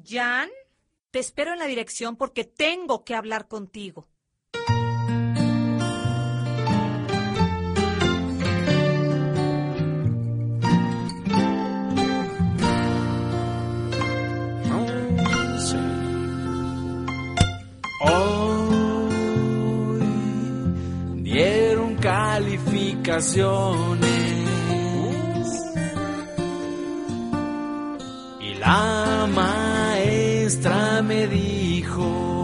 Jan, te espero en la dirección porque tengo que hablar contigo. Hoy dieron calificaciones y la maestra me dijo: